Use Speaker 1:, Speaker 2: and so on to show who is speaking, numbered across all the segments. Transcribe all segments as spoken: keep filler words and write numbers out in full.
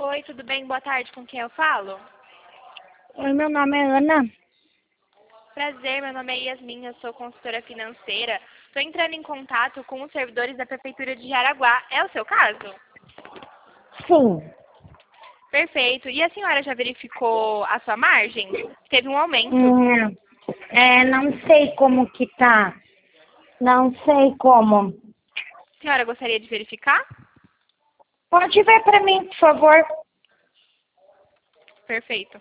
Speaker 1: Oi, tudo bem? Boa tarde, com quem eu falo?
Speaker 2: Oi, meu nome é Ana.
Speaker 1: Prazer, meu nome é Yasmin, eu sou consultora financeira. Estou entrando em contato com os servidores da Prefeitura de Jaraguá. É o seu caso?
Speaker 2: Sim.
Speaker 1: Perfeito. E a senhora já verificou a sua margem? Teve um aumento.
Speaker 2: Hum, é, não sei como que tá. Não sei como.
Speaker 1: A senhora gostaria de verificar?
Speaker 2: Pode ver para mim, por favor.
Speaker 1: Perfeito.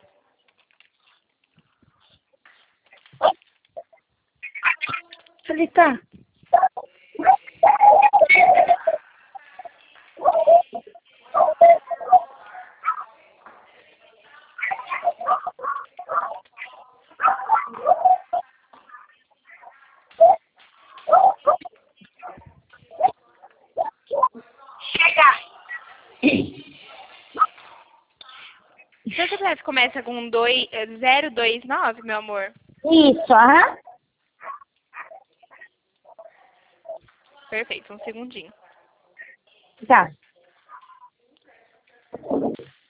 Speaker 2: Ele tá. Chega.
Speaker 1: Seu C P F começa com dois, eh, zero dois nove, meu amor?
Speaker 2: Isso, aham.
Speaker 1: Perfeito, um segundinho.
Speaker 2: Tá.